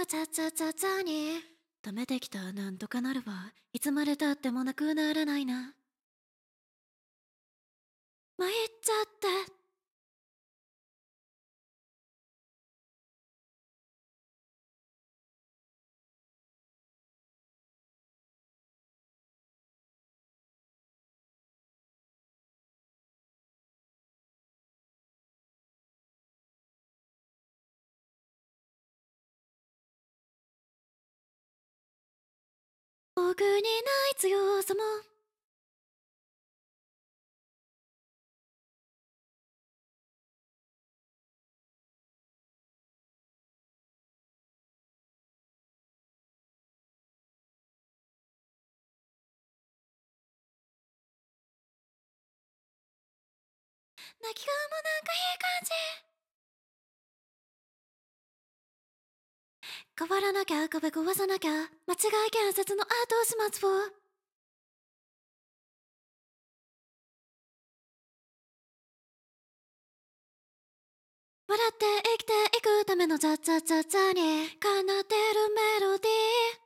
チャチャチャチャに溜めてきたなんとかなるわ。いつまでたってもなくならないな。参っちゃって僕にない強さも泣き顔もなんかいい感じ。変わらなきゃ壁壊さなきゃ間違い建設の後始末を笑って生きていくためのチャチャチャチャに奏でるメロディー